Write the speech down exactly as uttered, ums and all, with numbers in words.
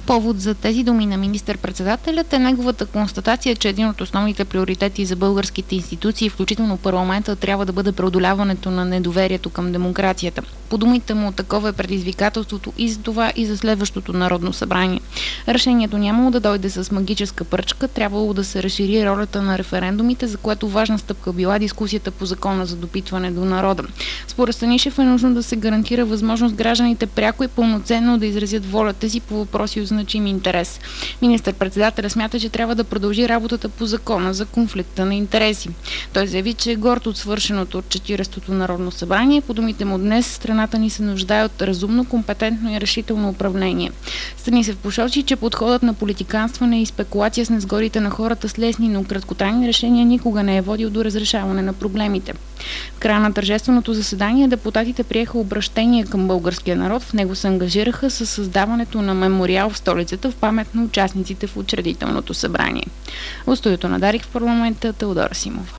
Повод за тези думи на министър-председателят е неговата констатация, че един от основните приоритети за българските институции, включително парламента, трябва да бъде преодоляването на недоверието към демокрацията. По думите му, такова е предизвикателството и за това и за следващото Народно събрание. Решението нямало да дойде с магическа пръчка, трябвало да се разшири ролята на референдумите, за което важна стъпка била дискусията по закона за допитване до народа. Според Станишев е нужно да се гарантира възможност гражданите пряко и пълноценно да изразят волята си по въпроси от значим интерес. Министър-председателя смята, че трябва да продължи работата по закона за конфликта на интереси. Той заяви, че е горд от свършеното от четиридесетото Народно събрание. По думите му, днес страната ни се нуждае от разумно, компетентно и решително управление. Станишев посочи, че подходът на политиканстване и спекулация с несгодите на хората с лесни, но краткотрайни решения никога не е водил до разрешаване на проблемите. В края на тържественото заседание депутатите приеха обръщение към българския народ. В него се ангажираха със създаването на мемориал в столицата в памет на участниците в учредителното събрание. От студиото на Дарик в парламента Теодора Симова.